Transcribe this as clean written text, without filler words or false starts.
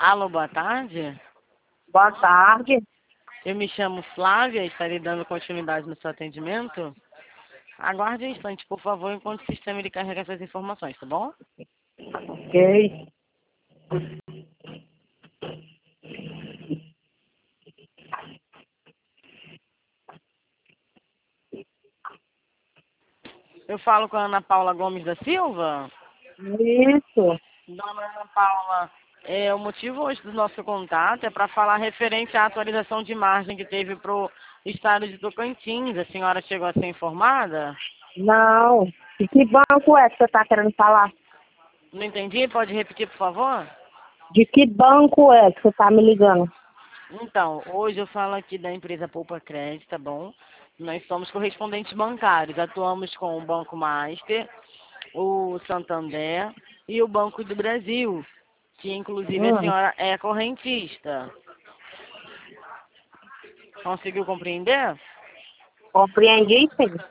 Alô, boa tarde. Boa tarde. Eu me chamo Flávia e estarei dando continuidade no seu atendimento. Aguarde um instante, por favor, enquanto o sistema ele carrega essas informações, tá bom? Ok. Eu falo com a Ana Paula Gomes da Silva. Isso. Dona Ana Paula, o motivo hoje do nosso contato é para falar referente à atualização de margem que teve para o estado de Tocantins. A senhora chegou a ser informada? Não. De que banco é que você está querendo falar? Não entendi? Pode repetir, por favor? De que banco é que você está me ligando? Então, hoje eu falo aqui da empresa Poupa Crédito, tá bom? Nós somos correspondentes bancários, atuamos com o Banco Master, o Santander e o Banco do Brasil, que inclusive a Hum, senhora é correntista. Conseguiu compreender? Compreendi, sim.